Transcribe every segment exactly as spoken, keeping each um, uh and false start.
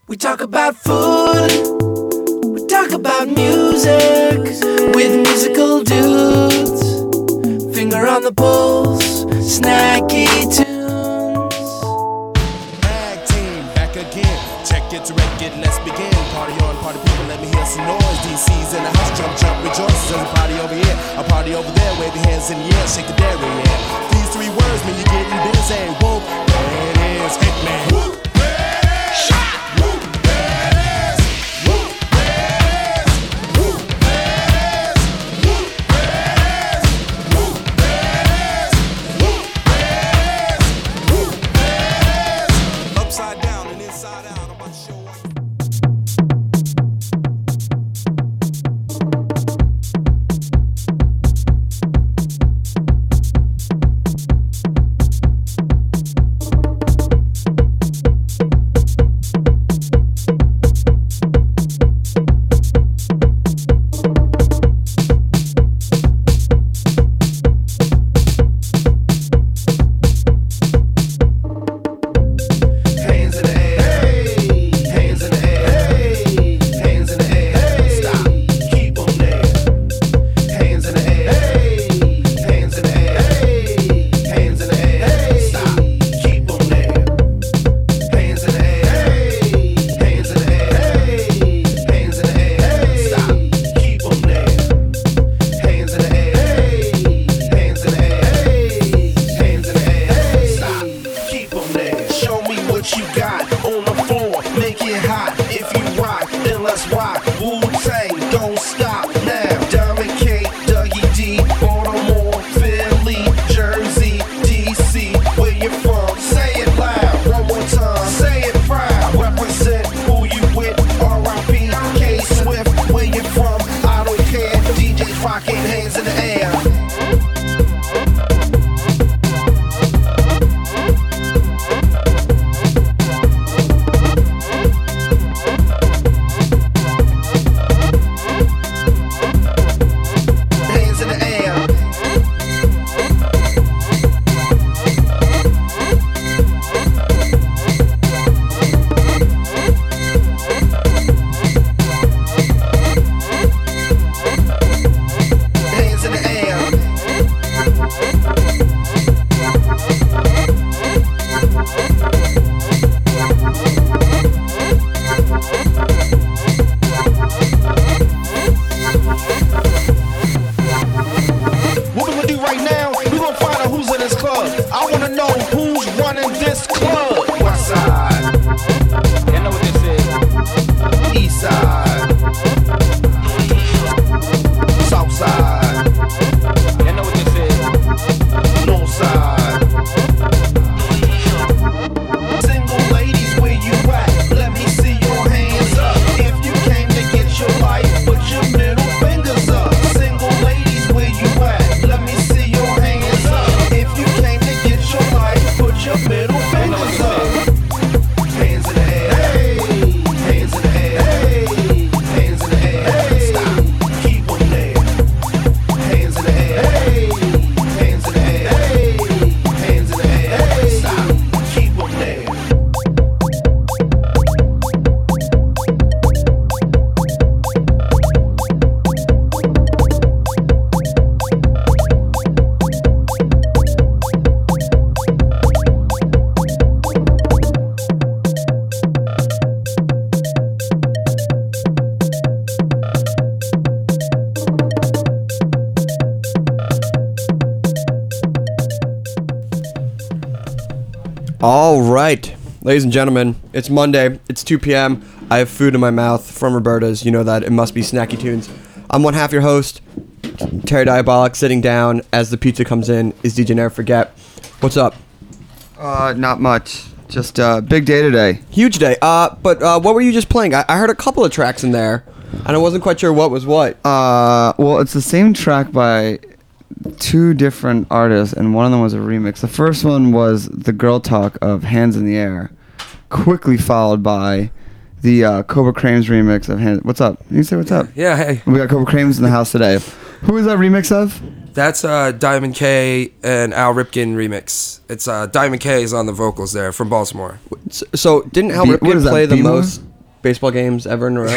We talk about food, we talk about music, with musical dudes, finger on the pulse, snacky tunes. Tag team, back again, check it to wreck it, let's begin. Party on, party people, let me hear some noise. D C's in the house, jump, jump, rejoice. There's a party over here, a party over there, wave your hands in the air, shake the dairy, yeah. These three words mean you're getting busy. Whoop, there it is, Hitman. Whoop. All right, ladies and gentlemen, it's Monday, it's two p.m., I have food in my mouth from Roberta's, you know that, it must be Snacky Tunes. I'm one half your host, Terry Diabolic. Sitting down as the pizza comes in is D J Never Forget. What's up? Uh, not much, just uh, big day today. Huge day, uh, but uh, what were you just playing? I, I heard a couple of tracks in there, and I wasn't quite sure what was what. Uh, well, it's the same track by two different artists, and one of them was a remix. The first one was the Girl Talk of Hands in the Air, quickly followed by the uh, Cobra Cranes remix of Hands. What's up? You say what's up? Yeah, hey. We got Cobra Cranes in the house today. Who is that remix of? That's uh, Diamond K and Al Ripken remix. It's uh, Diamond K is on the vocals there from Baltimore. So, so didn't Al Be- Ripken play the Be-more? most baseball games ever in a row?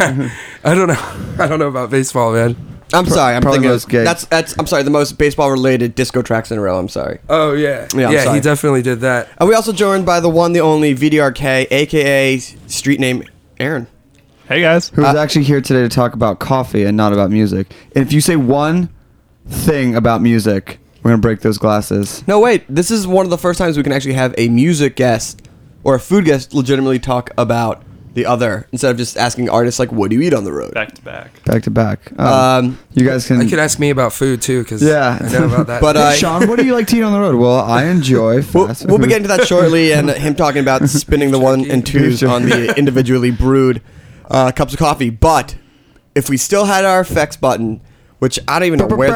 I don't know. I don't know about baseball, man. I'm sorry. I'm probably thinking most gay. that's that's. I'm sorry. The most baseball-related disco tracks in a row. I'm sorry. Oh yeah, Yeah, I'm yeah. sorry. He definitely did that. And we also joined by the one, the only V D R K, aka street name Aaron. Hey guys. Who's Uh, actually here today to talk about coffee and not about music. And if you say one thing about music, we're gonna break those glasses. No, wait. This is one of the first times we can actually have a music guest or a food guest legitimately talk about the other instead of just asking artists like, "What do you eat on the road?" Back to back. Back to back. Um, Um, you guys can. I could ask me about food too, because Yeah. I know about that. But, uh, Hey, Sean, what do you like to eat on the road? Well, I enjoy We'll, fast we'll be food. getting to that shortly, and him talking about spinning the one and twos on the individually brewed uh, cups of coffee. But if we still had our effects button, which I don't even know where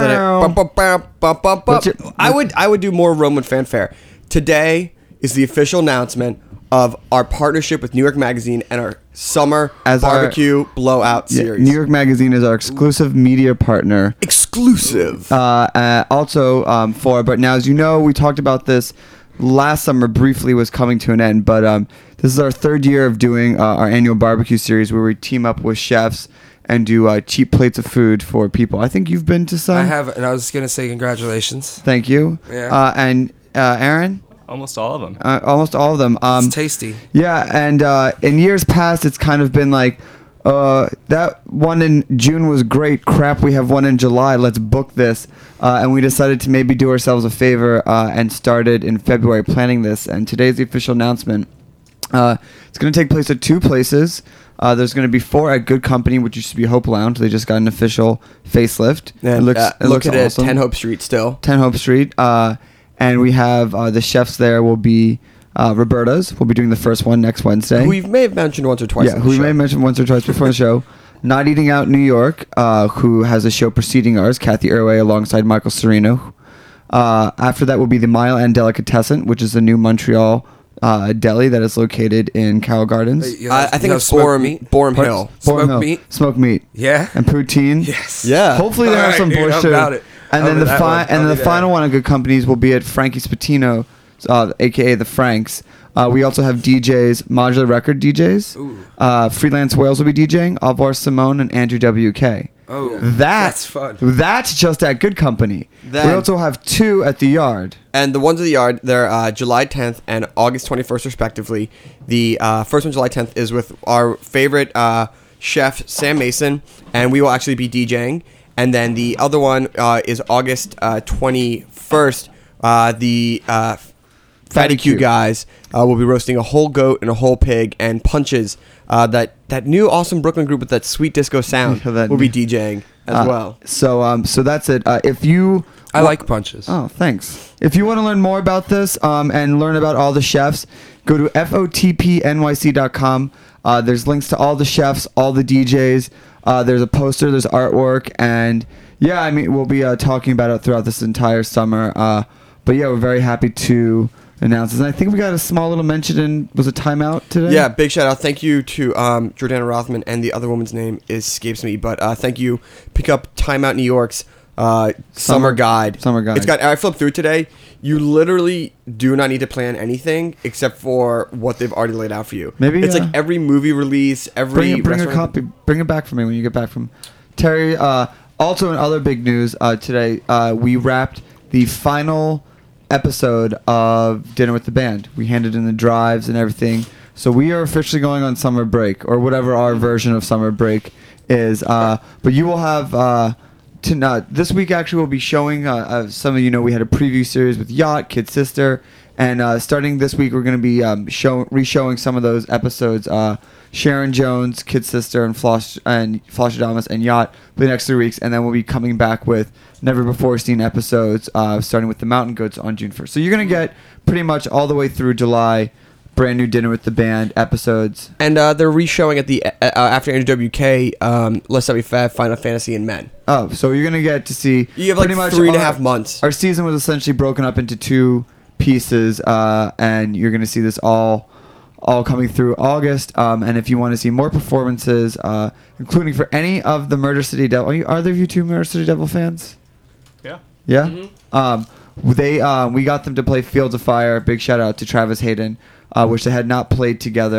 that What's your- is, I would I would do more Roman fanfare. Today is the official announcement of our partnership with New York Magazine and our summer As our- barbecue blowout Yeah, series. New York Magazine is our exclusive media partner. exclusive. Uh, uh, also um, for, but now as you know, we talked about this last summer briefly, was coming to an end. But um, this is our third year of doing uh, our annual barbecue series where we team up with chefs and do uh, cheap plates of food for people. I think you've been to some. I have, and I was gonna say congratulations. Thank you. Yeah. Uh, and uh, Aaron, Almost all of them. uh, almost all of them. Um, It's tasty. Yeah, and uh, in years past, it's kind of been like, uh, that one in June was great. Crap, we have one in July. Let's book this. Uh, and we decided to maybe do ourselves a favor uh, and started in February planning this. And today's the official announcement. Uh, it's going to take place at two places. Uh, there's going to be four at Good Company, which used to be Hope Lounge. They just got an official facelift. and it looks, uh, it looks located awesome. at ten Hope Street still. ten Hope Street. Uh, and we have uh, the chefs there will be uh, Roberta's. We'll be doing the first one next Wednesday. Who we may have mentioned once or twice. yeah, on who the we may show. have mentioned once or twice before the show. Not Eating Out New York, uh, who has a show preceding ours, Kathy Irway alongside Michael Sereno. Uh, after that will be the Mile End Delicatessen, which is a new Montreal uh, deli that is located in Carroll Gardens. You I- have- I think you have it's smoked Borum- meat? Borum Pardon? Hill. Smoked Borum Hill. meat. Smoked meat. Yeah. And poutine. Yes. Yeah. Hopefully they have Alright, some dude, borscht I'm too. about it. And I'll then be the that fi- one. and I'll then be the there. final one of Good Companies will be at Frankie Spatino, uh, aka the Franks. Uh, we also have D Js, Modular Record D Js. Ooh. Uh, Freelance Whales will be DJing. Alvar Simone and Andrew W K. Oh, That, that's fun. That's just at Good Company. Then- we also have two at the Yard. And the ones at the Yard, they're uh, July tenth and August twenty-first, respectively. The uh, first one, July tenth, is with our favorite uh, chef, Sam Mason, and we will actually be DJing. And then the other one uh, is August uh, twenty-first. Uh, the uh, Fatty Q Q. guys uh, will be roasting a whole goat and a whole pig and Punches. Uh, that, that new awesome Brooklyn group with that sweet disco sound Yeah, that will be new- DJing as Uh, well. So um, so that's it. Uh, if you I wa- like punches. Oh, thanks. If you want to learn more about this um, and learn about all the chefs, go to F O T P N Y C dot com. Uh, there's links to all the chefs, all the D Js. Uh, there's a poster, there's artwork, and yeah, I mean, we'll be uh, talking about it throughout this entire summer. Uh, but yeah, we're very happy to announce this. And I think we got a small little mention in, was it Timeout today? Yeah, big shout out. Thank you to um, Jordana Rothman, and the other woman's name escapes me, but uh, thank you. Pick up Time Out New York's uh, summer, Summer- guide. Summer Guide. It's got. I flipped through today. You literally do not need to plan anything except for what they've already laid out for you. Maybe, it's uh, like every movie release, every Bring, it, bring a restaurant- copy. Bring it back for me when you get back from Terry. Uh, also, in other big news uh, today, uh, we wrapped the final episode of Dinner with the Band. We handed in the drives and everything. So we are officially going on summer break, or whatever our version of summer break is. Uh, but you will have. Uh, to, uh, this week, actually, we'll be showing. Uh, uh, some of you know we had a preview series with Yacht, Kid Sister. And uh, starting this week, we're going to be um, show, re-showing some of those episodes. Uh, Sharon Jones, Kid Sister, and Floss and Flossadamus and Yacht for the next three weeks, and then we'll be coming back with never before seen episodes, uh, starting with the Mountain Goats on June first. So you're going to get pretty much all the way through July, brand new Dinner with the Band episodes. And uh, they're re-showing at the uh, uh, after N W K. Um, Let's Not Be Fat, Final Fantasy, and Men. Oh, so you're going to get to see. You have like pretty much three and a our- half months. Our season was essentially broken up into two pieces, uh, and you're going to see this all all coming through August. Um, and if you want to see more performances, uh, including for any of the Murder City Devil, are, you, are there of you two Murder City Devil fans? Yeah. Yeah. Um, they uh, we got them to play Fields of Fire. Big shout out to Travis Hayden, uh, which they had not played together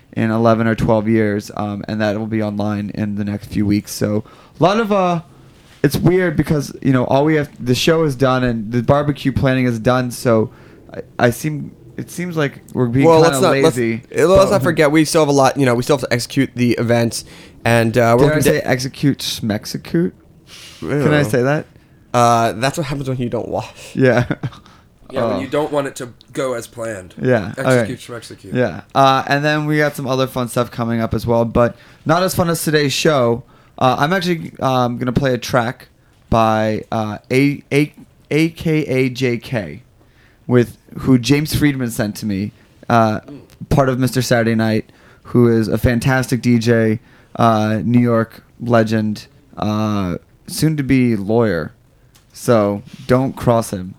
in eleven or twelve years, um, and that will be online in the next few weeks. So a lot of uh, it's weird because you know all we have the show is done and the barbecue planning is done. So I, I seem it seems like we're being well, kind let's of not lazy. let's, let's but- not forget we still have a lot. You know, we still have to execute the events, and uh, Did we're I looking say to- execute schmexecute? Can I say that? Uh, that's what happens when you don't wash. Yeah. Yeah, when Oh. you don't want it to go as planned. Yeah. Execute, okay. execute. Yeah. Uh, and then we got some other fun stuff coming up as well, but not as fun as today's show. Uh, I'm actually um, going to play a track by uh, A- A- A K A J K, with who James Friedman sent to me, uh, part of Mister Saturday Night, who is a fantastic D J, uh, New York legend, uh, soon to be lawyer. So don't cross him.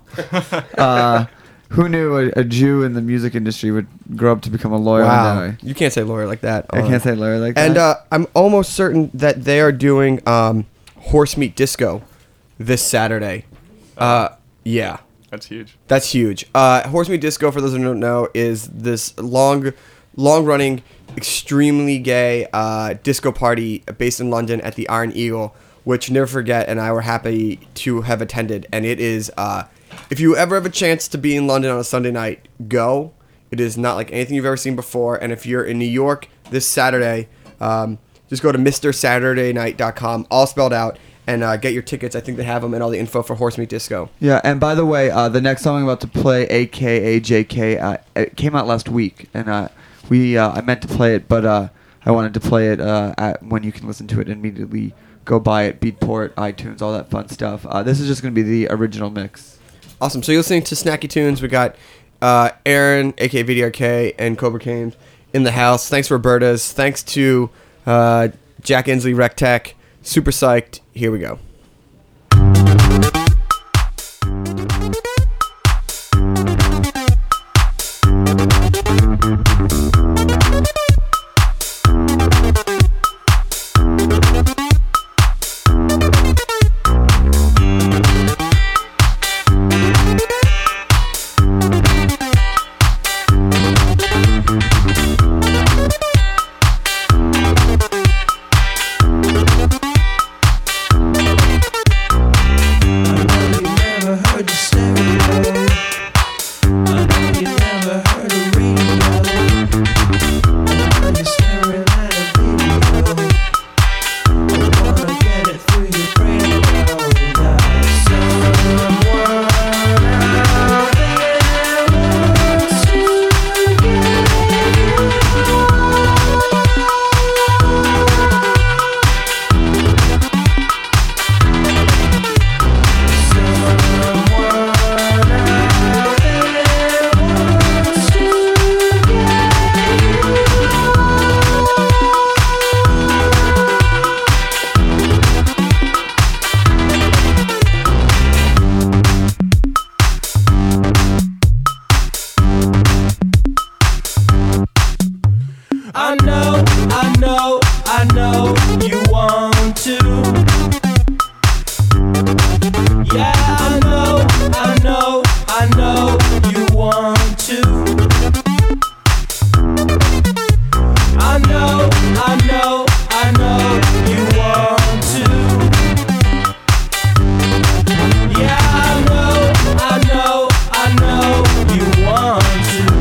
uh, who knew a, a Jew in the music industry would grow up to become a lawyer? Wow, One day? you can't say lawyer like that. I Uh, can't say lawyer like that. And uh, I'm almost certain that they are doing um, Horse Meat Disco this Saturday. Uh, yeah, That's huge. that's huge. Uh, Horse Meat Disco, for those who don't know, is this long, long-running, extremely gay uh, disco party based in London at the Iron Eagle, which Never Forget and I were happy to have attended. And it is, uh, if you ever have a chance to be in London on a Sunday night, go. It is not like anything you've ever seen before. And if you're in New York this Saturday, um, just go to Mr Saturday Night dot com, all spelled out, and uh, get your tickets. I think they have them and all the info for Horse Meat Disco. yeah, and by the way, uh, the next song I'm about to play, A K A J K, uh, it came out last week, and uh, we uh, I meant to play it, but uh, I wanted to play it uh, at, when you can listen to it immediately. Go buy it, Beatport, iTunes, all that fun stuff. Uh, this is just going to be the original mix. Awesome. So you're listening to Snacky Tunes. We got uh, Aaron, aka V D R K, and Cobra Kane in the house. Thanks, Roberta's. Thanks to uh, Jack Inslee, Rec Tech. Super psyched. Here we go. I know, I know, I know you want to. Yeah, I know, I know, I know you want to. I know, I know, I know you want to. Yeah, I know, I know, I know you want to.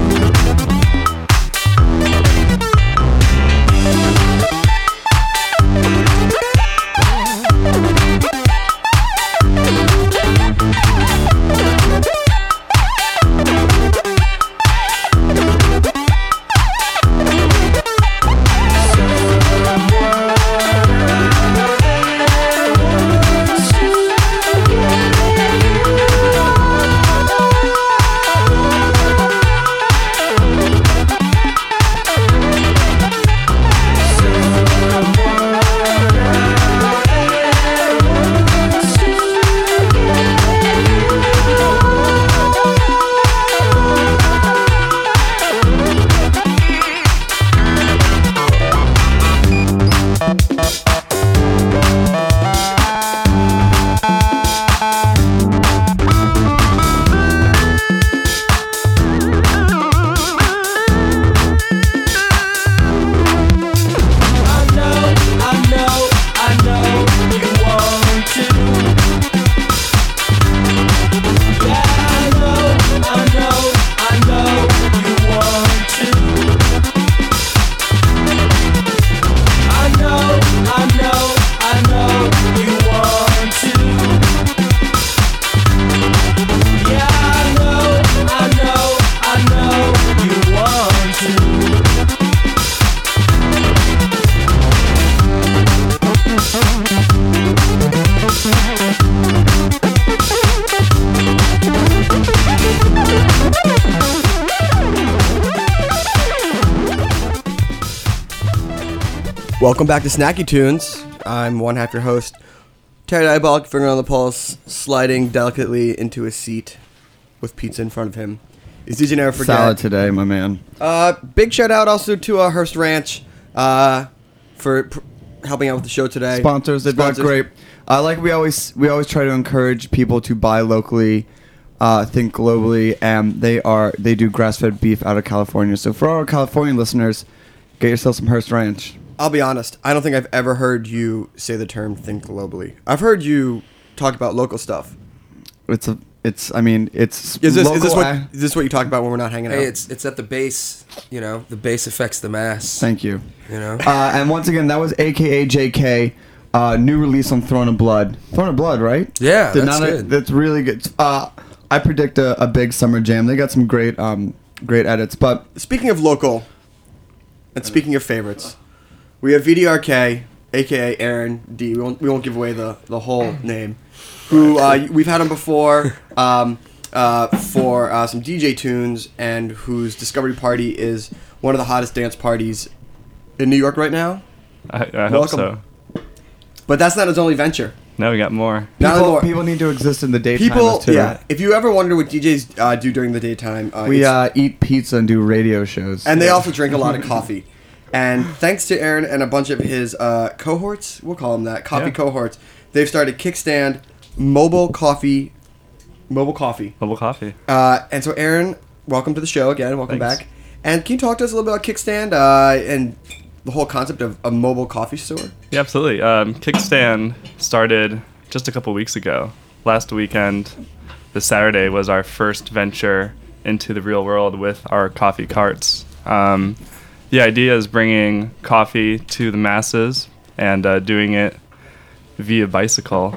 Welcome back to Snacky Tunes. I'm one half your host, Terry Diabolic, finger on the pulse, sliding delicately into a seat with pizza in front of him. Is D J Never Forget. Salad today, my man. Uh, big shout out also to uh, Hearst Ranch uh, for pr- helping out with the show today. Sponsors, they've got Sponsors. great. Uh, like we always, we always try to encourage people to buy locally, uh, think globally, and they are they do grass-fed beef out of California. So for our Californian listeners, get yourself some Hearst Ranch. I'll be honest. I don't think I've ever heard you say the term "think globally." I've heard you talk about local stuff. It's a, it's. I mean, it's. Is this local is this what a- is this what you talk about when we're not hanging out? Hey, it's it's at the base. You know, the base affects the mass. Thank you. You know. Uh, and once again, that was A K A J K, uh, new release on Throne of Blood. Throne of Blood, right? Yeah, Did that's not- good. That's really good. Uh, I predict a, a big summer jam. They got some great, um, great edits. But Speaking of local, and speaking of favorites, we have V D R K, aka Aaron D. We won't we won't give away the, the whole name. Who uh, we've had him before um, uh, for uh, some D J tunes, and whose Discovery Party is one of the hottest dance parties in New York right now. I, I hope Welcome. so. But that's not his only venture. No, we got more. Not people, anymore. people need to exist in the daytime People, too. yeah. If you ever wonder what D Js uh, do during the daytime, uh, We it's- uh, eat pizza and do radio shows. and they also drink a lot of coffee. And thanks to Aaron and a bunch of his uh, cohorts, we'll call them that, coffee Yeah. cohorts, they've started Kickstand Mobile Coffee, Mobile Coffee. Mobile coffee. Uh, and so, Aaron, welcome to the show again. Welcome Thanks. back. And can you talk to us a little bit about Kickstand uh, and the whole concept of a mobile coffee store? Yeah, absolutely. Um, Kickstand started just a couple weeks ago. Last weekend, this Saturday, was our first venture into the real world with our coffee carts. Um, the idea is bringing coffee to the masses and uh, doing it via bicycle.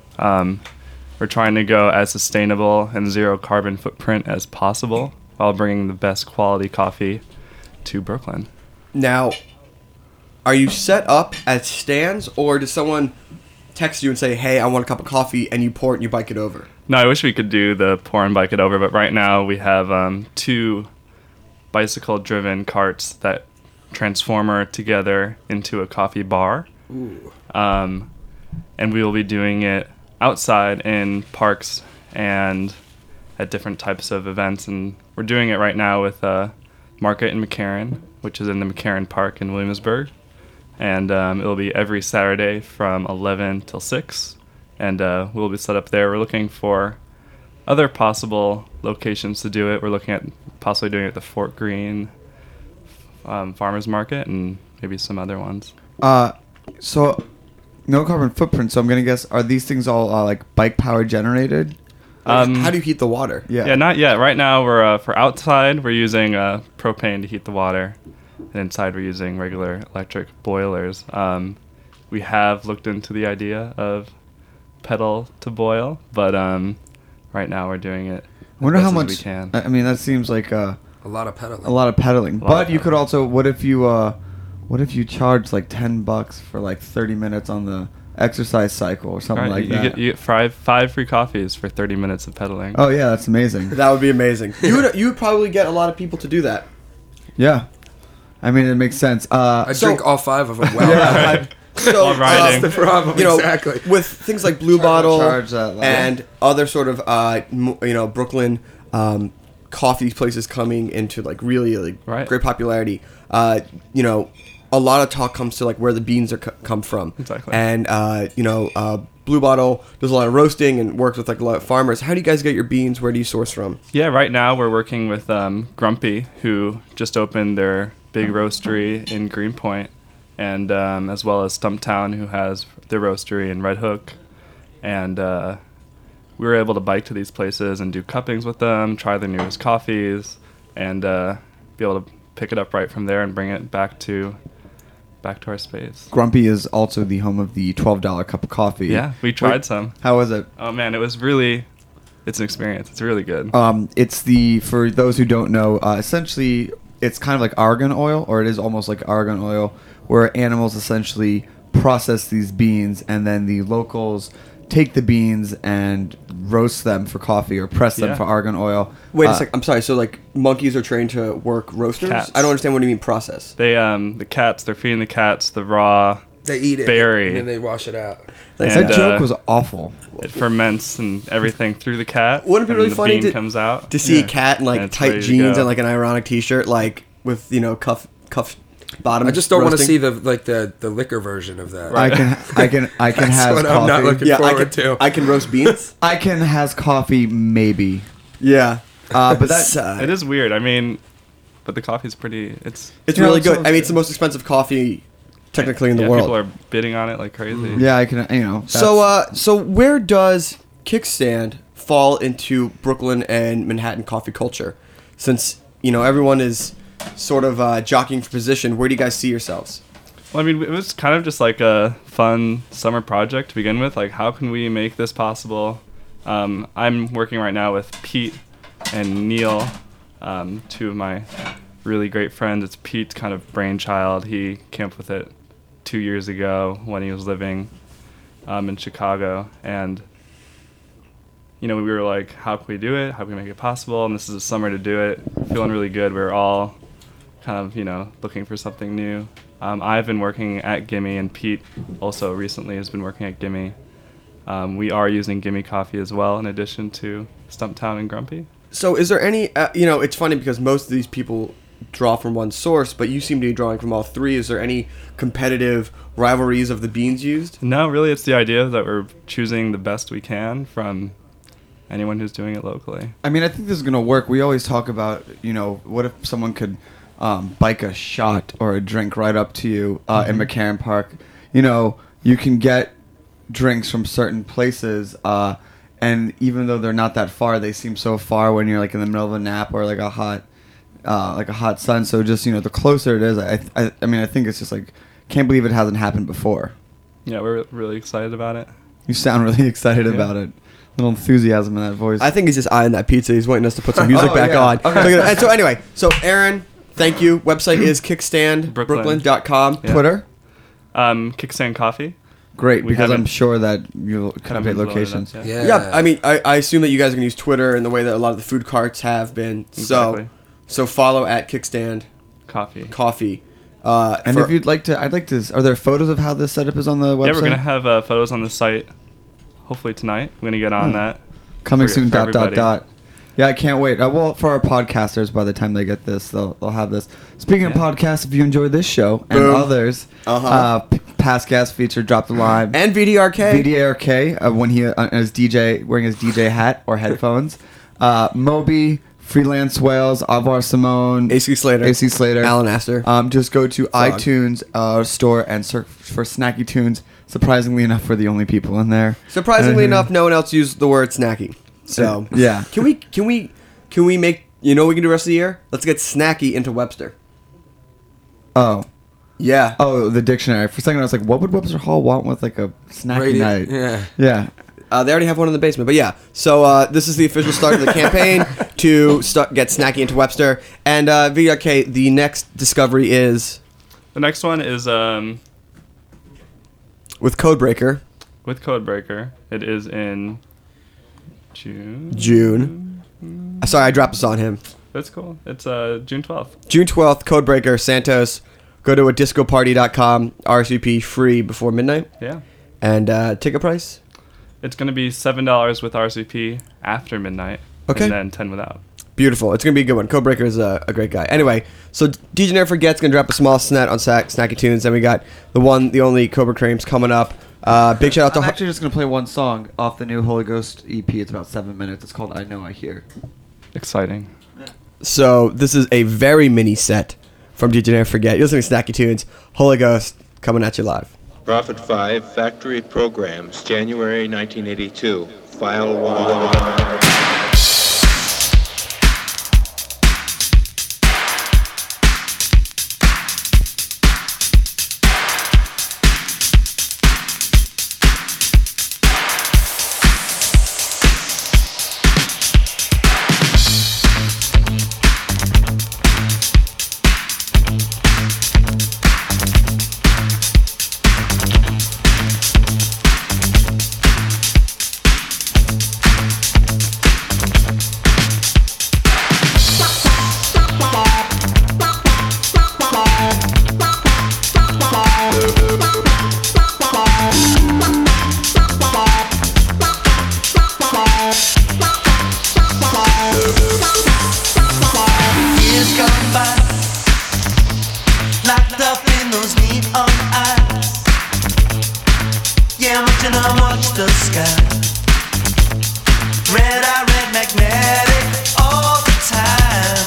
Um, we're trying to go as sustainable and zero carbon footprint as possible while bringing the best quality coffee to Brooklyn. Now, are you set up at stands, or does someone text you and say, hey, I want a cup of coffee, and you pour it and you bike it over? No, I wish we could do the pour and bike it over, but right now we have um, two bicycle-driven carts that transformer together into a coffee bar. Um, and we will be doing it outside in parks and at different types of events. And we're doing it right now with uh, Market in McCarran, which is in the McCarran Park in Williamsburg. And um, it'll be every Saturday from eleven till six. And uh, we'll be set up there. We're looking for other possible locations to do it. We're looking at possibly doing it at the Fort Greene um, Farmers Market and maybe some other ones. Uh, so no carbon footprint. So I'm gonna guess, are these things all uh, like bike power generated? Um, How do you heat the water? Yeah. Yeah, not yet. Right now, we're uh, for outside, we're using uh, propane to heat the water, and inside we're using regular electric boilers. Um, we have looked into the idea of pedal to boil, but um, right now we're doing it. I wonder as how best much. as we can. I I mean, that seems like uh, A lot of pedaling. a lot of pedaling. lot But of you could pedaling. also. What if you? Uh, what if you charge like ten bucks for like thirty minutes on the exercise cycle or something Right, like you, that? get you get five five free coffees for thirty minutes of pedaling. Oh yeah, that's amazing. That would be amazing. You would you would probably get a lot of people to do that. Yeah. I mean, it makes sense. Uh, I So- drink all five of them. Well, Yeah. So, While riding. that's the problem. you know, exactly. with things like Blue Bottle charge that level. and other sort of, uh, m- you know, Brooklyn um, coffee places coming into like really like Right. great popularity. Uh, you know, a lot of talk comes to like where the beans are c- come from. Exactly. And uh, you know, uh, Blue Bottle does a lot of roasting and works with like a lot of farmers. How do you guys get your beans? Where do you source from? Yeah, right now we're working with um, Grumpy, who just opened their big roastery in Greenpoint, and um, as well as Stumptown, who has their roastery in Red Hook. And uh, we were able to bike to these places and do cuppings with them, try their newest coffees, and uh, be able to pick it up right from there and bring it back to back to our space. Grumpy is also the home of the twelve dollar cup of coffee. Yeah, we tried Wait, some. How was it? Oh man, it was really, it's an experience. It's really good. Um, it's the, for those who don't know, uh, essentially it's kind of like argan oil, or it is almost like argan oil, where animals essentially process these beans and then the locals take the beans and roast them for coffee or press them Yeah. for argan oil. Wait a Uh, sec. I'm sorry. So like monkeys are trained to work roasters? Cats. I don't understand what you mean process. They um the cats. They're feeding the cats the raw. They eat it Berry. and then they wash it out. Like, And, That joke uh, was awful. It ferments and everything through the cat. Wouldn't it be and really the funny bean to- comes out. to see Yeah. a cat in like And it's tight ready to jeans go. and like an ironic T-shirt, like with you know cuff cuff bottom. I just don't want to roasting. see the like the, the liquor version of that. I can I can I can That's has what coffee. I'm not looking Yeah, I forward can, to. I can roast beans. I can has coffee maybe. Yeah, Uh, but that's uh, It is weird. I mean, but the coffee's pretty. It's it's Yeah, really it's good. so I mean, it's good. the most expensive coffee technically in the yeah, world. people are bidding on it like crazy. yeah, I can you know. So, that's- uh, so where does Kickstand fall into Brooklyn and Manhattan coffee culture? Since you know everyone is sort of uh, jockeying for position, where do you guys see yourselves? Well, I mean, it was kind of just like a fun summer project to begin with. Like, how can we make this possible? Um, I'm working right now with Pete and Neil, um, two of my really great friends. It's Pete's kind of brainchild. He came up with it two years ago when he was living um, in Chicago. And, you know, we were like, how can we do it? How can we make it possible? And this is a summer to do it. Feeling really good. We we're all kind of, you know, looking for something new. Um, I've been working at Gimme, and Pete also recently has been working at Gimme. Um, we are using Gimme Coffee as well, in addition to Stumptown and Grumpy. So, is there any? Uh, you know, it's funny because most of these people draw from one source, but you seem to be drawing from all three. Is there any competitive rivalries of the beans used? No, really, it's the idea that we're choosing the best we can from anyone who's doing it locally. I mean, I think this is gonna work. We always talk about, you know, what if someone could um, bike a shot or a drink right up to you uh, in McCarran Park? You know, you can get drinks from certain places, uh, and even though they're not that far, they seem so far when you're like in the middle of a nap or like a hot, uh, like a hot sun. So just you know, the closer it is, I, I, I mean, I think it's just like, can't believe it hasn't happened before. Yeah, we're really excited about it. You sound really excited Yeah. about it. Little enthusiasm in that voice. I think he's just eyeing that pizza. He's wanting us to put some music Oh, back yeah. on. Okay. Look at that. And so anyway, so Aaron, thank you. Website is kickstand brooklyn dot com. Yeah. Twitter. Um, Kickstand Coffee. Great, We because I'm haven't- sure that you'll kind of haven't update loaded locations. up yet. Yeah. Yeah, I mean, I, I assume that you guys are going to use Twitter in the way that a lot of the food carts have been. Exactly. So, so follow at Kickstand Coffee. Coffee. Uh, And for- if you'd like to, I'd like to. Are there photos of how this setup is on the website? Yeah, we're gonna have uh, photos on the site. Hopefully tonight. We're gonna get on Hmm. that. coming for- soon. for Dot dot everybody. dot. Yeah, I can't wait. Uh, well, for our podcasters, by the time they get this, they'll they'll have this. Speaking of Yeah. podcasts, if you enjoyed this show and Boom. others, Uh-huh. uh, p- past guest feature, Drop the Line, and V D R K. V D R K uh, when he uh, his D J wearing his D J hat or headphones, uh, Moby, Freelance Whales, Alvar Simone, A C Slater. A C Slater, Alan Astor. Um, just go to Frog. iTunes uh, store and search for Snacky Tunes. Surprisingly enough, we're the only people in there. Surprisingly Uh, enough, no one else used the word snacky. So Yeah. can we can we can we make you know what we can do the rest of the year? Let's get snacky into Webster. Oh, Yeah. oh, the dictionary. For a second, I was like, what would Webster Hall want with like a snacky Radio- night? Yeah. Yeah. Uh, they already have one in the basement, but yeah. So uh, this is the official start of the campaign to start, get snacky into Webster. And uh, V D R K, the next discovery is The next one is um, with Codebreaker, with Codebreaker. It is in June. June. Uh, Sorry, I dropped this on him. That's cool. It's uh, June twelfth. June twelfth, Codebreaker, Santos. Go to a disco party dot com, R S V P free before midnight. Yeah. And uh, ticket price? It's going to be seven dollars with R S V P after midnight. Okay. And then ten without. Beautiful. It's going to be a good one. Codebreaker is a, a great guy. Anyway, so D J Never Forget's going to drop a small snet on Sack, Snacky Tunes. Then we got the one, the only Cobra Creams coming up. Uh, big shout out to... I'm actually just gonna play one song off the new Holy Ghost E P. It's about seven minutes. It's called "I Know I Hear." Exciting. So this is a very mini set from D J Never Forget. You're listening to Snacky Tunes. Holy Ghost coming at you live. Prophet five Factory Programs, January nineteen eighty-two. File one. watching her watch the sky. Red eye, red magnetic all the time.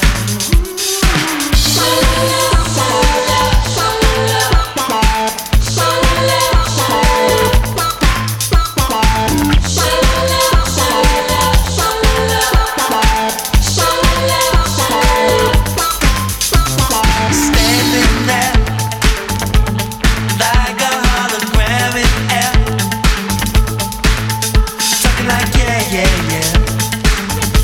Standing there like a hologram in air, talking like yeah, yeah, yeah.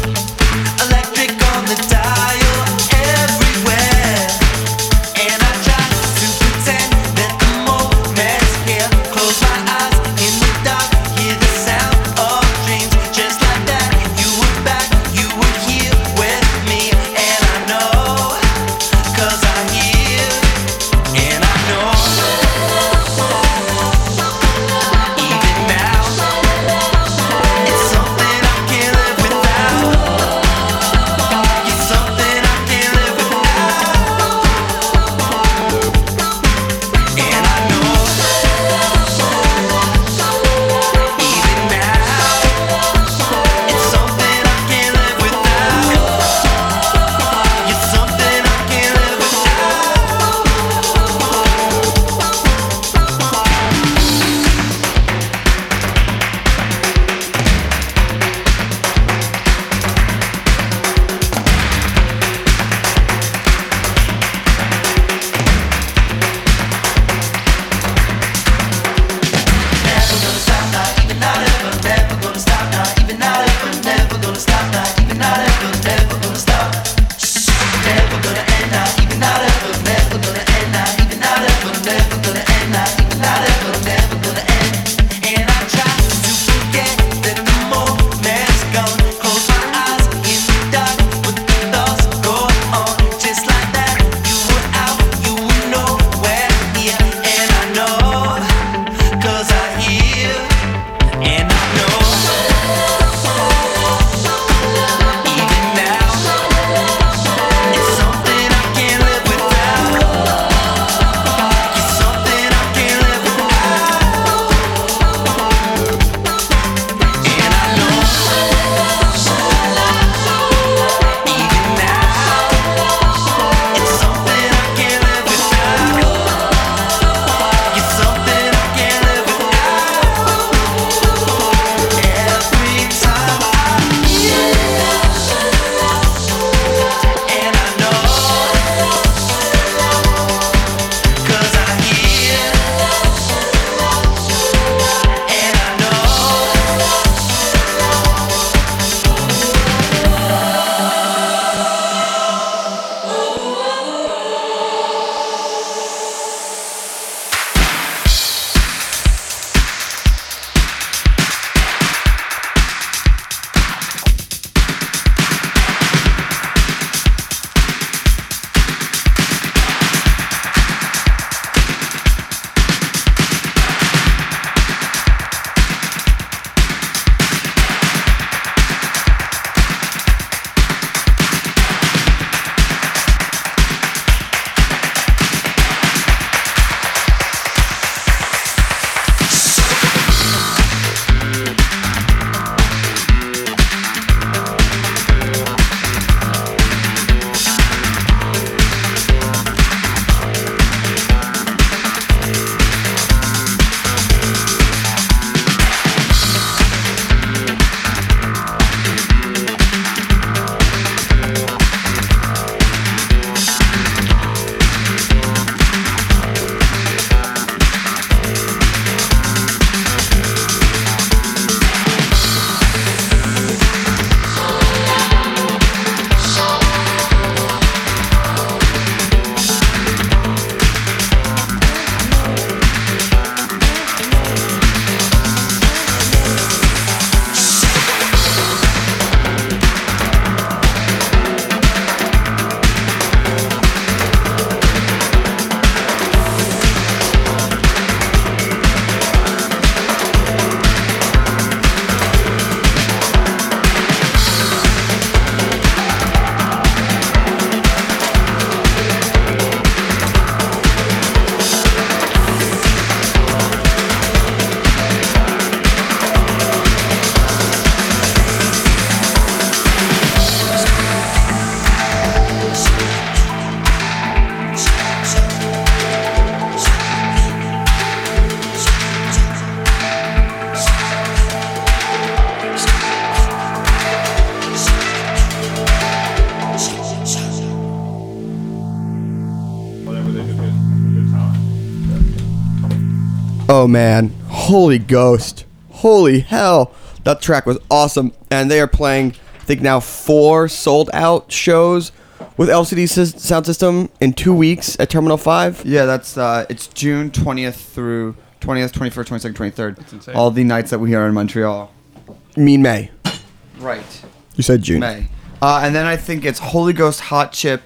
Oh man, holy ghost, holy hell, that track was awesome. And they are playing, I think now four sold out shows with L C D Sys- Sound System in two weeks at Terminal Five. Yeah, that's uh, it's June twentieth through twentieth, twenty-first, twenty-second, twenty-third. That's insane. All the nights that we are in Montreal. Mean May. Right. You said June. May. Uh, and then I think it's Holy Ghost, Hot Chip,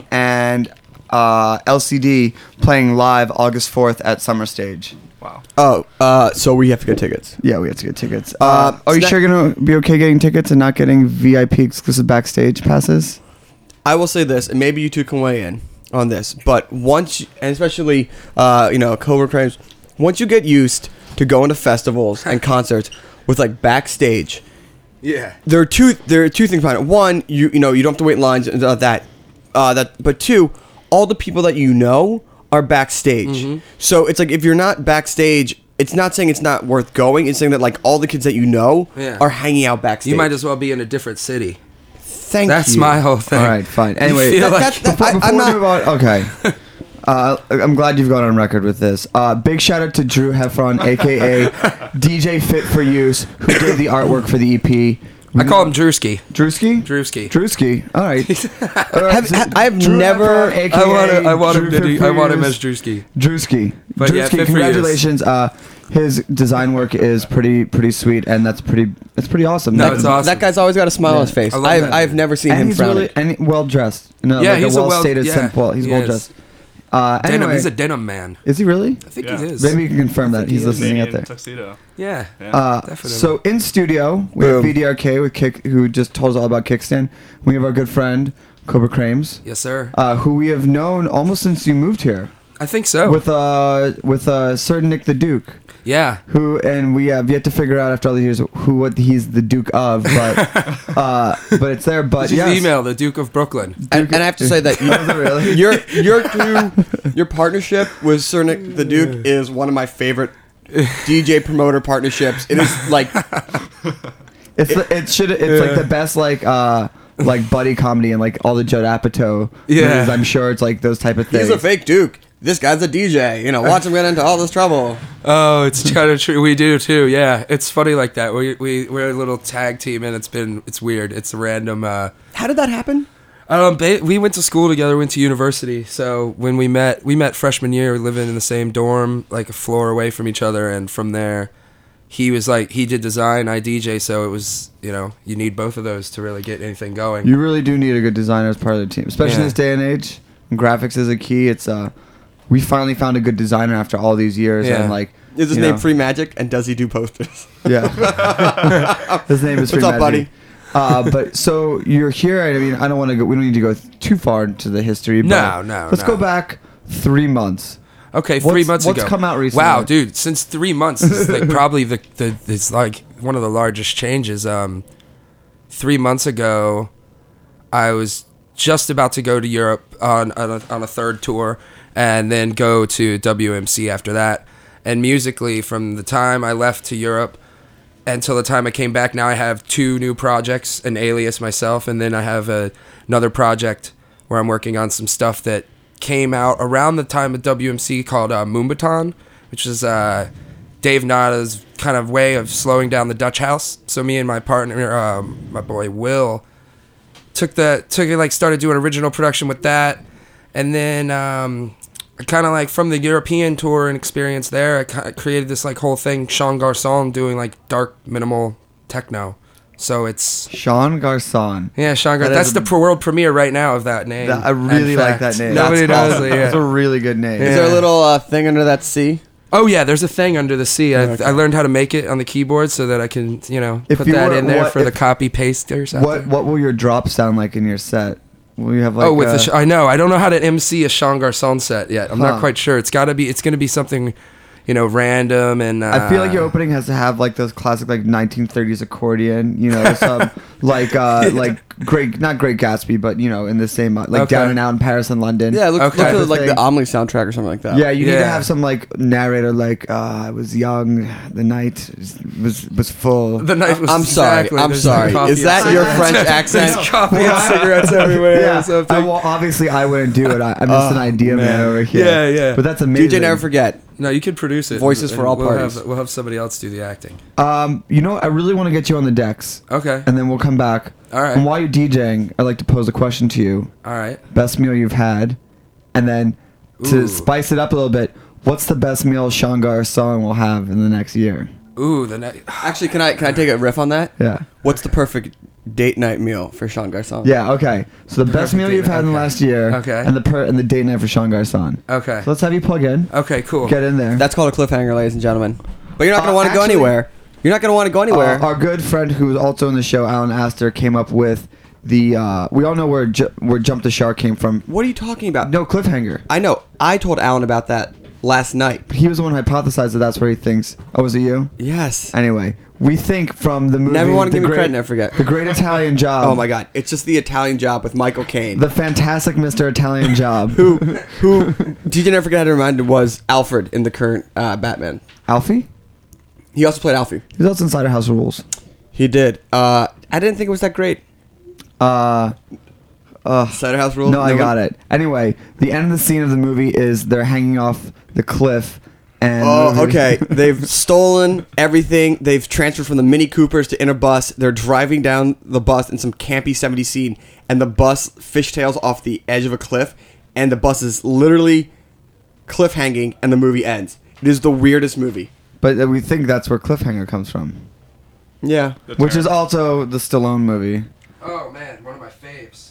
and uh, L C D playing live August fourth at Summer Stage. Wow. Oh, uh, so we have to get tickets. Yeah, we have to get tickets. Uh, Uh, are you so sure you're going to be okay getting tickets and not getting V I P exclusive backstage passes? I will say this, and maybe you two can weigh in on this, but once, and especially, uh, you know, Cobra Crimes, once you get used to going to festivals and concerts with like backstage, Yeah. there are two there are two things behind it. One, you you know you don't have to wait in lines and uh, that, uh, that. But two, all the people that you know are backstage. Mm-hmm. So it's like if you're not backstage, it's not saying it's not worth going. It's saying that like all the kids that you know Yeah. are hanging out backstage. You might as well be in a different city. Thank That's you. my whole thing. All right, fine. You Anyway, feel That- like- that's- that- Before, I- before I'm we not- move on, okay. Uh, I'm glad you've gone on record with this. Uh, big shout out to Drew Heffron, aka D J Fit for Use, who did the artwork for the E P. I call him Drewski. Drewski. Drewski. Drewski. All right. Uh, Have- so ha- I've Drew never- Heffron, A K A I want, I want him Drew to do, Fit I for want him Use. as Drewski. Drewski. But yeah, Drewski, Fit for congratulations. Uh, his design work is pretty pretty sweet, and that's pretty it's pretty awesome. No, That- it's awesome. That guy's always got a smile on his face. I love I've that. I've never seen and him he's frowning. really and well dressed. No, Yeah, like he's a a well- well stated yeah, simple. He's he well is. dressed. Uh, Denim. anyway, He's a denim man. is he really? I think Yeah. he is. Maybe you can confirm that. think He's he is. listening Maybe out in there. tuxedo. Yeah. Yeah. Uh, Definitely. so in studio, we have Boom. V D R K with Kick, who just told us all about Kickstand. We have our good friend Cobra Crames, Yes, sir. uh, who we have known almost since you moved here. I think so. With uh, with uh, Sir Nick the Duke, yeah. who and we have yet to figure out after all these years who what he's the Duke of, but uh, but it's there. But What's his yes. email? The Duke of Brooklyn. And, and I have to say that you, Is it really? your your two, your partnership with Sir Nick the Duke is one of my favorite D J promoter partnerships. It is like It's the, it should it's like the best like uh like buddy comedy and like all the Judd Apatow Yeah. movies. I'm sure it's like those type of things. he's a fake Duke. This guy's a D J. You know, watch him get into all this trouble. Oh, it's kind of true. We do too. Yeah, it's funny like that. We we we're a little tag team, and it's been it's weird. It's a random. Uh, How did that happen? um, ba- we went to school together. Went to university. So when we met, we met freshman year, living in the same dorm, like a floor away from each other. And from there, he was like he did design, I D J. So it was you know you need both of those to really get anything going. You really do need a good designer as part of the team, especially in Yeah. this day and age. Graphics is a key. It's uh, we finally found a good designer after all these years, Yeah. and like Is his you name know, Free Magic? And does he do posters? Yeah, his name is. What's Free up, Magic. uh, but so you're here. I mean, I don't want to go. We don't need to go th- too far into the history. But No, no, Let's no. go back three months. Okay, three What's- months what's ago. come out recently? Wow, dude! Since three months, is like probably the, the it's like one of the largest changes. Um, three months ago, I was just about to go to Europe on on a, on a third tour, and then go to W M C after that. And musically, from the time I left to Europe until the time I came back, now I have two new projects: an Alias myself, and then I have a, another project where I'm working on some stuff that came out around the time of W M C called uh, Moombahton, which is uh, Dave Nada's kind of way of slowing down the Dutch house. So me and my partner, um, my boy Will, took the took it like started doing original production with that, and then um, I kind of like from the European tour and experience there, I kind of created this like whole thing, Sean Garçon doing like dark minimal techno. So it's Sean Garçon. yeah, Sean Garçon. That That's is the a- pro- world premiere right now of that name. That- I really in like fact. that name. Nobody That's knows awesome. it. Yeah. That's a really good name. Is Yeah. there a little uh, thing under that C? Oh yeah, there's a thing under the C. I, Okay. I learned how to make it on the keyboard so that I can, you know, If put you that were- in there what- for the if- copy pasters. out What there. what will your drop sound like in your set? Will you have like oh, with uh, the sh- I know I don't know how to M C a Sean Garçon set yet. I'm Huh. not quite sure. It's got to be. It's going to be something, you know, random and. Uh, I feel like your opening has to have like those classic like nineteen thirties accordion, you know, some like uh, like great, not Great Gatsby, but you know, in the same uh, like Okay. Down and Out in Paris and London. Yeah, look, Okay. look at like Thing. the Amelie soundtrack or something like that. Yeah, you need to Yeah. have some like narrator, like uh, I was young, the night was was full. The night was I'm sorry. exactly- I'm there's sorry. coffee Is that and your cigarettes. French accent? There's coffee and cigarettes everywhere. yeah, or something. I, well, obviously I wouldn't do it. I, I'm just Oh, an idea man. man. over here. Yeah, yeah. But that's amazing. D J Never Forget. No, you could produce it. Voices and- for all and we'll parties. Have, we'll have somebody else do the acting. Um, you know, I really want to get you on the decks, Okay. and then we'll come back. All right. And while you're DJing, I'd like to pose a question to you. All right. Best meal you've had, and then to Ooh. spice it up a little bit, what's the best meal Shangar song will have in the next year? Ooh, the night. Actually, can I can I take a riff on that? Yeah. What's the perfect date night meal for Sean Garcon? Yeah. Okay. So the best Perfect meal date you've had in the night, last year. Okay. And the per and the date night for Shangar San. Okay. So let's have you plug in. Okay. Cool. Get in there. That's called a cliffhanger, ladies and gentlemen. But you're not going to Uh, want to go actually- anywhere. You're not going to want to go anywhere. Uh, our good friend who was also in the show, Alan Astor, came up with the. Uh, we all know where Ju- where Jump the Shark came from. what are you talking about? No cliffhanger. I know. I told Alan about that last night. He was the one who hypothesized that that's where he thinks. Oh, was it you? Yes. Anyway, we think from the movie. Never wanna The give me Great- credit, never forget. The Great Italian Job. Oh my God! It's just the Italian Job with Michael Caine. The fantastic Mister Italian Job. who who D J Never Forget had reminded was Alfred in the current uh, Batman. Alfie? He also played Alfie. He's also inside of House of Rules. He did. Uh, I didn't think it was that great. Uh, uh, Cider House Rules. no, I got it. Anyway, the end of the scene of the movie is they're hanging off the cliff. And Oh, okay. They've stolen everything. They've transferred from the Mini Coopers to in a bus. They're driving down the bus in some campy seventies scene, and the bus fishtails off the edge of a cliff, and the bus is literally cliff hanging, and the movie ends. It is the weirdest movie. But uh, we think that's where Cliffhanger comes from. Yeah. Which is also the Stallone movie. Oh man, one of my faves.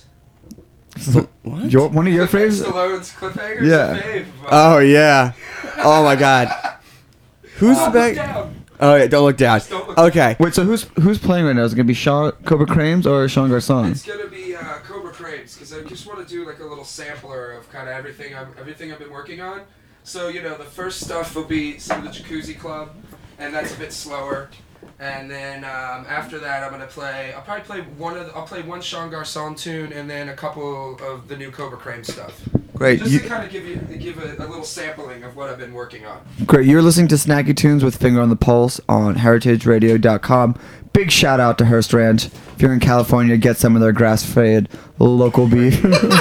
What? Your, one of your faves? Stallone's Cliffhanger. Yeah. Is a fave. Oh yeah. Oh my God. Who's the bag? Down. Oh yeah. Don't look down. Don't look Okay. Wait, so who's who's playing right now? Is it gonna be Sean, Cobra Crames or Sean Garcon? It's gonna be uh, Cobra Cranes because I just want to do like a little sampler of kind of everything I'm everything I've been working on. So you know, the first stuff will be some of the Jacuzzi Club, and that's a bit slower. And then um, after that, I'm gonna play. I'll probably play one of. The, I'll play one Sean Garcon tune, and then a couple of the new Cobra Crane stuff. Great. Just You, to kind of give you give a, a little sampling of what I've been working on. great. You're listening to Snacky Tunes with Finger on the Pulse on heritage radio dot com. Big shout out to Hearst Ranch. If you're in California, get some of their grass-fed local beef.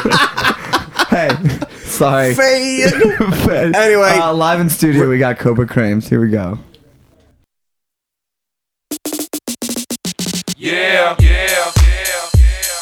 Hey, sorry. Fade. Fed. Anyway. uh, live in studio, we got Cobra Crames. Here we go. Yeah, yeah, yeah, yeah, yeah.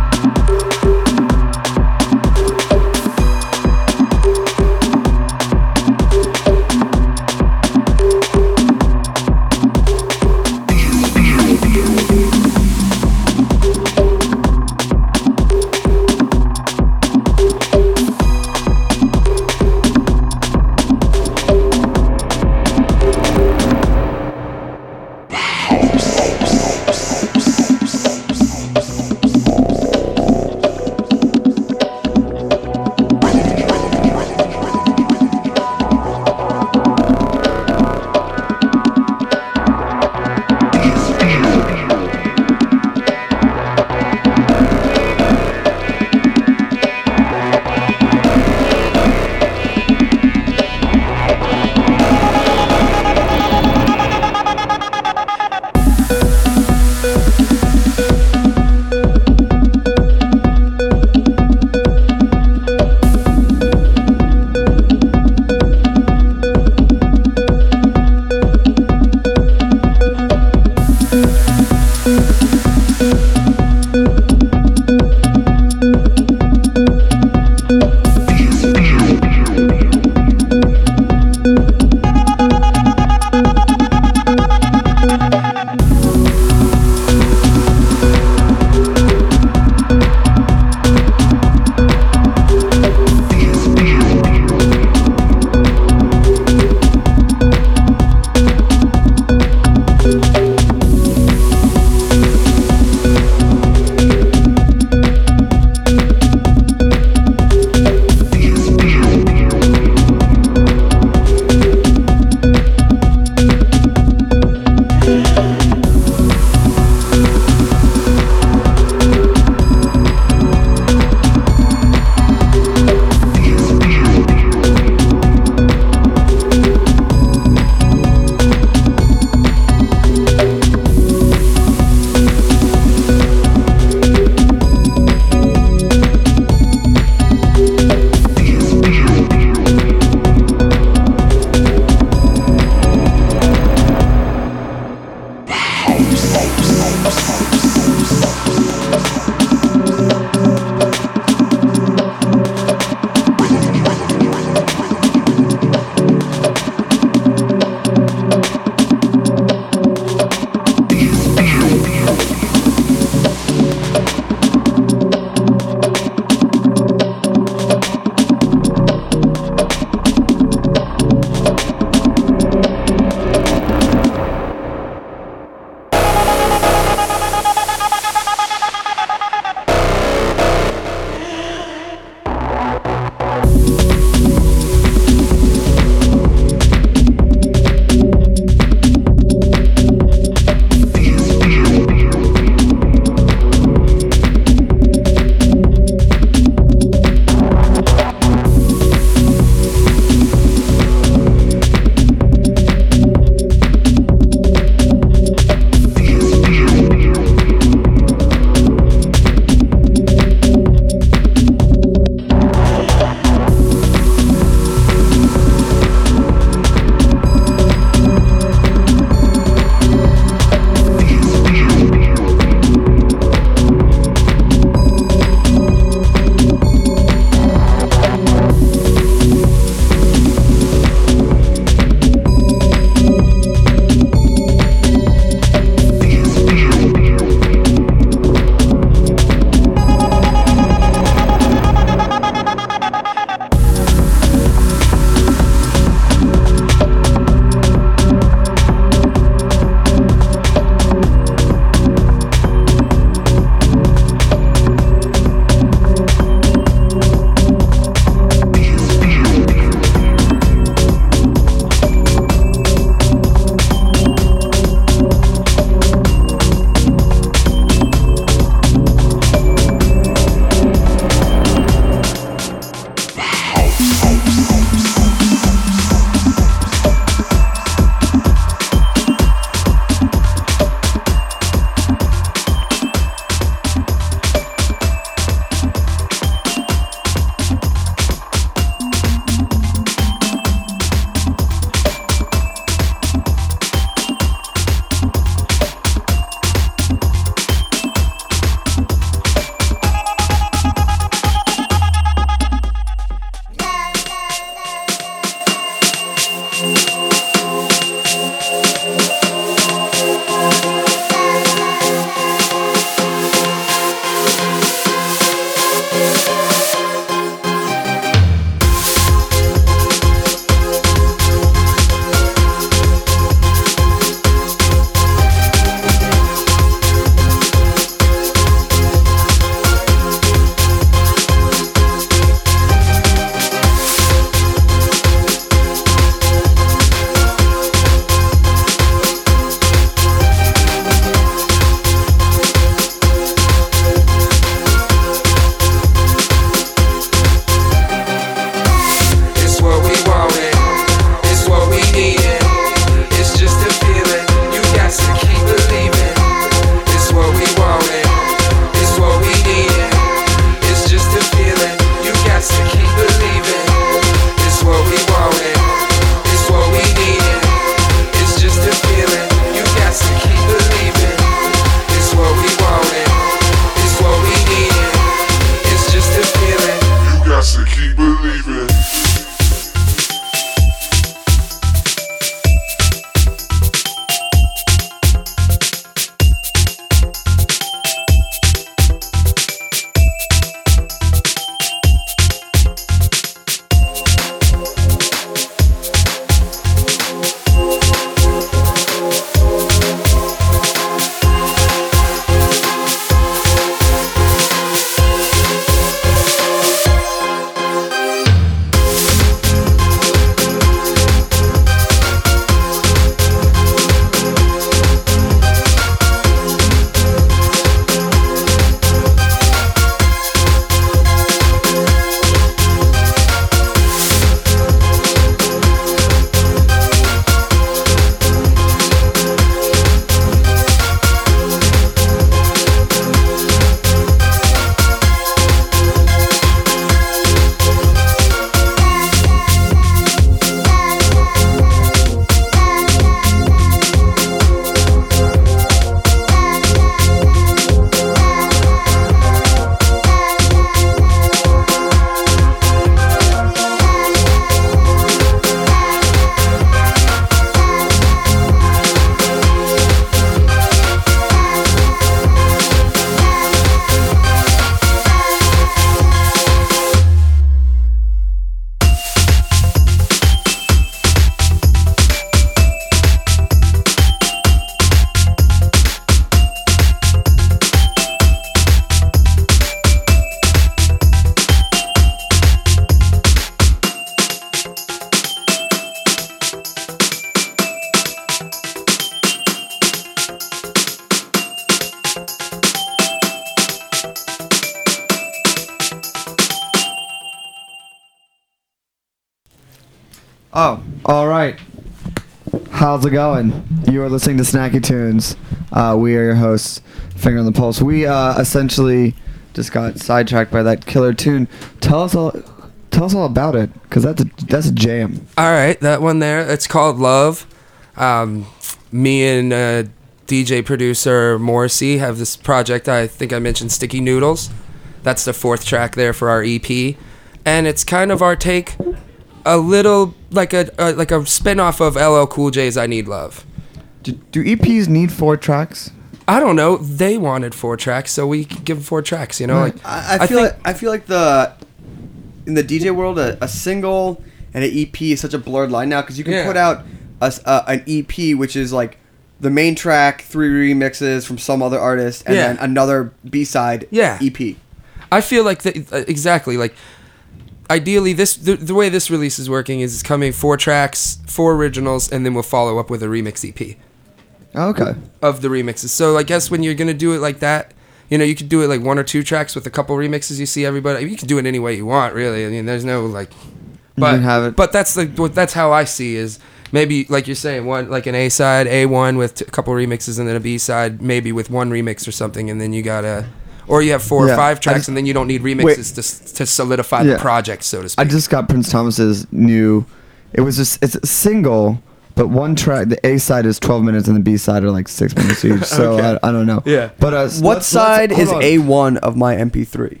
Oh, all right. How's it going? You are listening to Snacky Tunes. Uh, we are your hosts, Finger on the Pulse. We uh, essentially just got sidetracked by that killer tune. Tell us all, tell us all about it, because that's a that's a jam. All right, that one there. It's called Love. Um, me and uh, D J producer Morrissey have this project. I think I mentioned Sticky Noodles. That's the fourth track there for our E P, and it's kind of our take, a little like a, a like a spin-off of L L Cool J's "I Need Love." Do, do E Ps need four tracks? I don't know. They wanted four tracks, so we give them four tracks. You know, like I, I feel think, like I feel like the in the D J world, a, a single and an E P is such a blurred line now, because you can Yeah. put out a, s- a- an E P which is like the main track, three remixes from some other artist, and Yeah. then another B side Yeah. E P. I feel like the, uh, exactly like ideally this the, the way this release is working is it's coming four tracks, four originals, and then we'll follow up with a remix E P Okay. of the remixes. So I guess when you're gonna do it like that, you know, you could do it like one or two tracks with a couple remixes. You see everybody. You can do it any way you want, really. I mean, there's no like, but can have it. but that's like what that's how I see is maybe like you're saying one like an A side, A one with t- a couple remixes, and then a B side maybe with one remix or something, and then you gotta. Or you have four Yeah, or five I tracks, just- and then you don't need remixes Wait. to s- to solidify Yeah. the project, so to speak. I just got Prince Thomas's new. It was just it's a single, but one track. The A side is twelve minutes, and the B side are like six minutes each. So Okay. I, I don't know. Yeah. But uh, What let's- side let's- is hold on. A one of my M P three?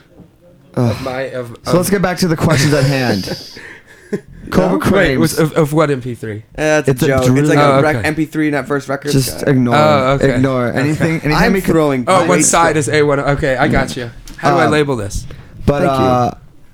of my of, So let's get back to the questions at hand. Cobra Wait, Cranes. was, of, of what M P three? Eh, that's It's a a joke. drill- It's like Oh, a rec- okay. M P three, not first record. Just guy. ignore. Oh, okay. Ignore anything. anything I'm we could- throwing. Oh, what great side stuff. is A one? Okay, I got you. How do I Um, label this? But Thank you. uh,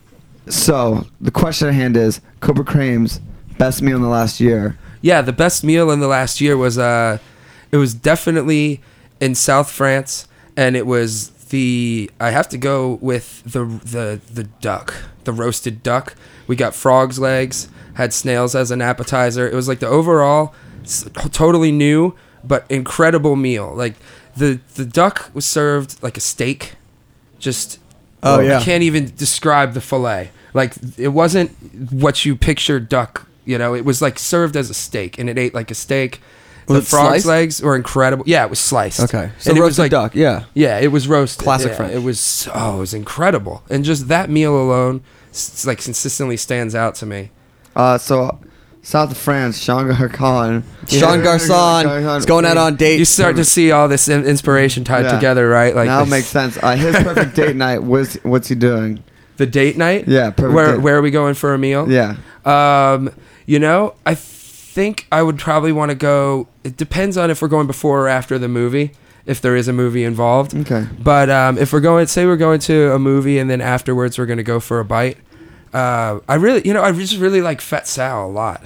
so the question at hand is Cobra Cranes best meal in the last year. Yeah, the best meal in the last year was uh, it was definitely in South France, and it was the I have to go with the the the duck, the roasted duck. We got frog's legs, had snails as an appetizer. It was like the overall s- totally new but incredible meal. Like the the duck was served like a steak, just Oh, yeah. I can't even describe the fillet. Like it wasn't what you picture duck. You know, it was like served as a steak, and it ate like a steak. Was the it frog's sliced? legs were incredible. Yeah, it was sliced. Okay, so and it was roasted like duck. Yeah. yeah, it was roasted. Classic Yeah, French. It was oh, it was incredible, and just that meal alone, s- like consistently stands out to me. Uh, so south of France, Shanghai Khan. Sean Garcon is going out on dates. You start to see all this in- inspiration tied Yeah. together, right? Like now it this- makes sense. Uh, his perfect date night. What's what's he doing? the date night. Yeah, perfect Where date. where are we going for a meal? Yeah. Um, you know, I think I would probably want to go. It depends on if we're going before or after the movie, if there is a movie involved. Okay. But um, if we're going, say we're going to a movie and then afterwards we're going to go for a bite. Uh, I really, you know, I just really like Fat Sal a lot.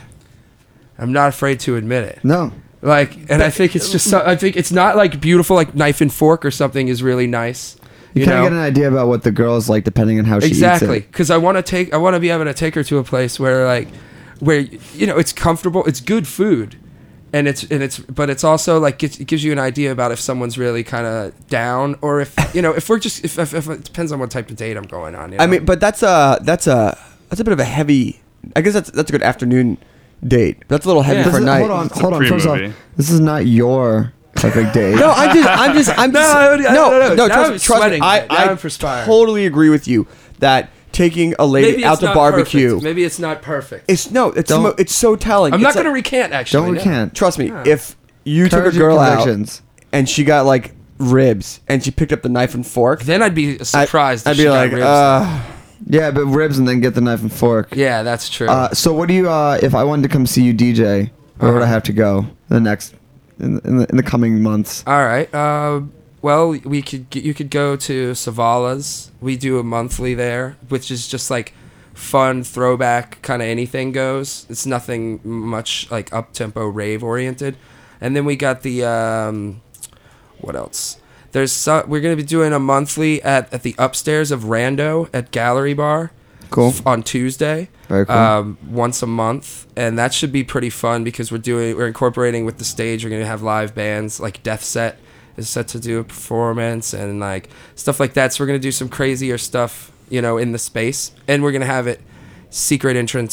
I'm not afraid to admit it. No. Like, and I think it's just, so, I think it's not like beautiful, like Knife and Fork or something is really nice. You, You kind know? of get an idea about what the girl's like depending on how she Exactly, eats it. because I want to take, I want to be able to take her to a place where, like, where you know it's comfortable, it's good food, and it's and it's, but it's also like it, it gives you an idea about if someone's really kind of down, or if you know if we're just if, if, if it depends on what type of date I'm going on. You know? I mean, but that's a that's a that's a bit of a heavy. I guess that's that's a good afternoon date. That's a little heavy Yeah. for This a is- night. hold on, It's a hold on. First off, pre-movie. this is not your perfect date. No, I'm just, I'm just, I'm No, just, I already- I no, don't know. no, Now trust, I'm trust sweating. me. I, Now I I'm perspiring. totally agree with you that taking a lady maybe out it's to not barbecue, perfect. Maybe it's not perfect. it's no, it's Don't- mo- it's so telling. I'm It's not like- going to recant. Actually, Don't no. recant. Trust me, Yeah. if you took Courage a your girl out convictions. and she got like ribs and she picked up the knife and fork, Then I'd be surprised. I'd if be she got like, ribs. uh, Yeah, but ribs and then get the knife and fork. yeah, that's true. Uh, so what do you? Uh, if I wanted to come see you D J, where would I Uh-huh. have to go the next in the, in the, in the coming months? All right. Uh, well, we could you could go to Savala's. We do a monthly there, which is just like fun throwback kind of anything goes. It's nothing much like up tempo rave oriented. And then we got the um, what else? There's some, we're gonna be doing a monthly at, at the upstairs of Rando at Gallery Bar. Cool. f- On Tuesday. Very cool. Um, once a month, and that should be pretty fun because we're doing we're incorporating with the stage. We're gonna have live bands like Death Set is set to do a performance and like stuff like that. So we're gonna do some crazier stuff, you know, in the space, and we're gonna have it secret entrance like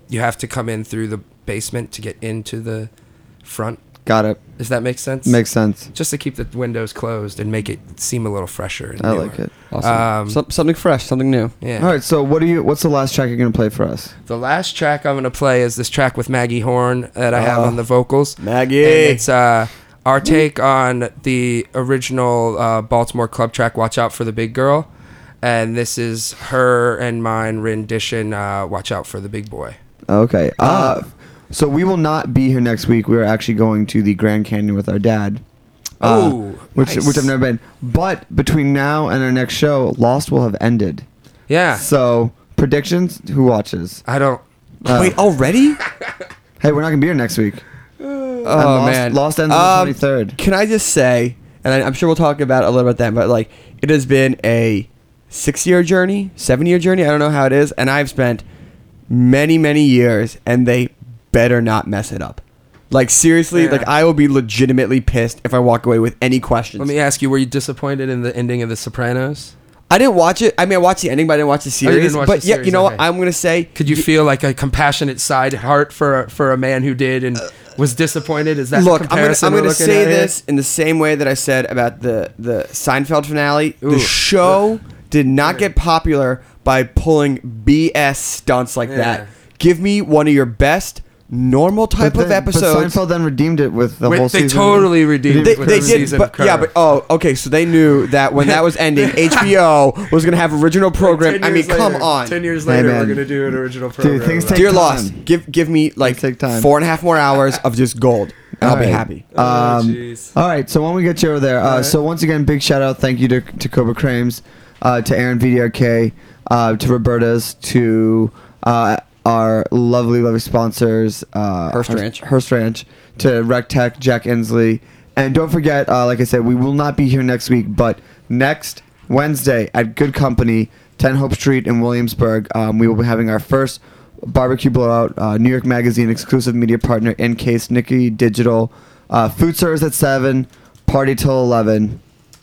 you have to come in through the basement to get into the front. Got it. Does that make sense? Makes sense. Just to keep the windows closed and make it seem a little fresher. And I newer. like it. Awesome. Um, Some, something fresh, something new. Yeah. All right. So what do you? What's the last track you're gonna play for us? The last track I'm gonna play is this track with Maggie Horn that I have Oh. on the vocals. Maggie. And it's uh, our take on the original uh, Baltimore club track "Watch Out for the Big Girl," and this is her and mine rendition. Uh, "Watch Out for the Big Boy." Okay. Uh, so we will not be here next week. We are actually going to the Grand Canyon with our dad. Uh, Oh, which nice. which I've never been. But between now and our next show, Lost will have ended. Yeah. So predictions: who watches? I don't. Uh, Wait, already? Hey, we're not gonna be here next week. Oh, Lost- man. Lost ends on the Um, twenty-third. Can I just say, and I, I'm sure we'll talk about it a little bit then, but like, it has been a six-year journey, seven-year journey. I don't know how it is, and I've spent many, many years, and they better not mess it up. Like, seriously, Yeah. like, I will be legitimately pissed if I walk away with any questions. Let me ask you: were you disappointed in the ending of The Sopranos? I didn't watch it. I mean, I watched the ending, but I didn't watch the Oh, you series. didn't watch but the yeah, series, you know what? okay. I'm gonna say. Could you feel like a compassionate side heart for for a man who did and was disappointed? Is that Look, the I'm gonna, comparison I'm we're gonna looking say at here? this in the same way that I said about the the Seinfeld finale. Ooh. The show did not get popular by pulling B S stunts like Yeah. that. Give me one of your best normal type But of then- But episodes. Seinfeld then redeemed it with the Wait, whole they season. totally redeemed They, it with they the did, season but curve. yeah, but oh, okay. So they knew that when that was ending, H B O was gonna have original program. Ten I mean, years come later- on, Ten years Hey, later, man. we're gonna do an original program. things about take Dear time. Lost, give give me like take time. four and a half more hours of just gold, and I'll be All right. happy. Oh, Um, jeez. all right, so when we get you over there, uh, so once again, big shout out, thank you to, to Cobra Crames, uh, to Aaron V D R K, uh, to Roberta's, to uh, our lovely, lovely sponsors, uh, Hearst Ranch. Hearst Ranch, to Rec Tech, Jack Inslee, and don't forget, uh, like I said, we will not be here next week, but next Wednesday at Good Company, ten Hope Street in Williamsburg, um, we will be having our first barbecue blowout, uh, New York Magazine exclusive media partner, Encase, Nikki Digital, uh, food service at seven, party till eleven,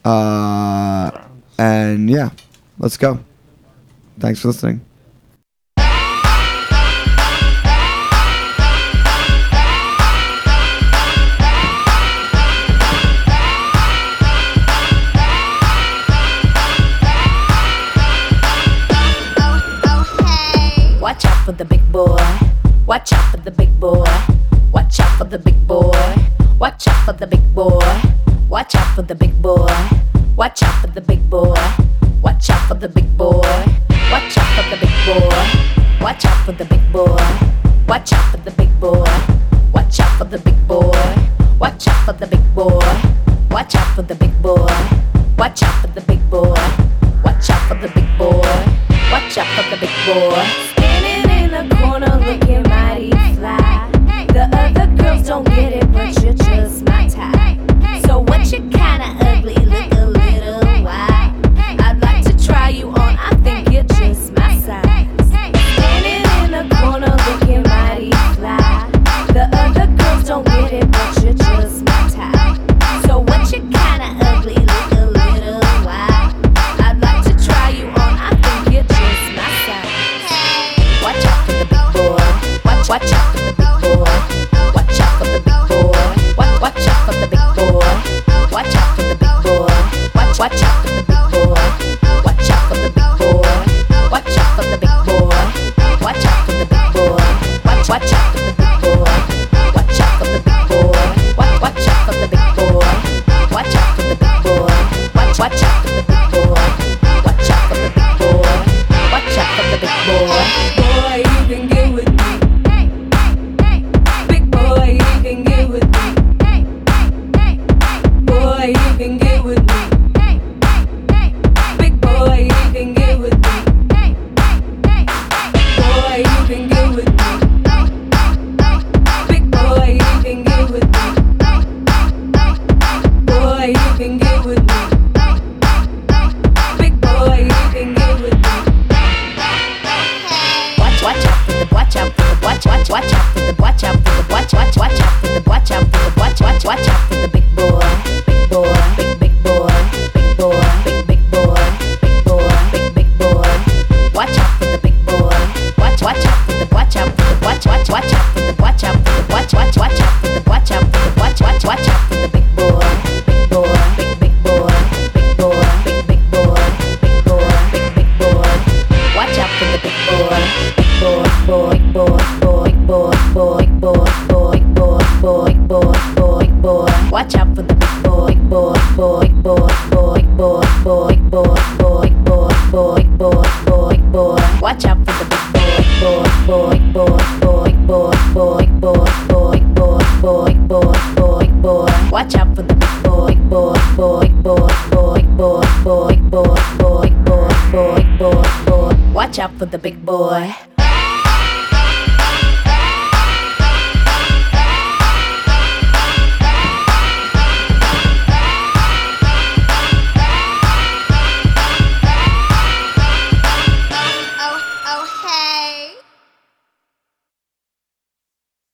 uh, and yeah, let's go. Thanks for listening. Watch out for the big boy. Watch out for the big boy. Watch out for the big boy. Watch out for the big boy. Watch out for the big boy. Watch out for the big boy. Watch out for the big boy. Watch out for the big boy. Watch out for the big boy. Watch out for the big boy. Watch out for the big boy. Watch out for the big boy. Watch out for the big boy. Watch out for the big boy. Watch out for the big boy. Watch out for the big boy. Standing in the corner looking mighty fly. The other girls don't get it, but you're just my type. So what, you kinda ugly, look a little wild. I'd like to try you on, I think you're just my size. Standing in the corner looking mighty fly. The other girls don't get it, but you're just my type. So what, you kinda ugly, look a little wild. I'd like to try you on, I think you're just my size. Watch out for the big boy. Watch, watch out for the big boy. Watch out for the big boy. Watch, watch out for the big boy. Watch out for the big boy. Watch, watch out for the big boy. Watch out for the big boy. Watch out for the big boy. Watch out for the big boy. Watch, watch out for the big boy. Watch out for the big boy. Watch, watch out for the big boy. Watch out for the big boy. Watch, watch out for the big boy. Watch out for the big boy. Watch out for the big boy. Boy, you can get with me. Big boy, you can get with me. Boy, you can get with me. Big boy, you can get with me. Boy, you can get with me. Big boy, you can get with me. Boy, you can get with me. out for the big boy.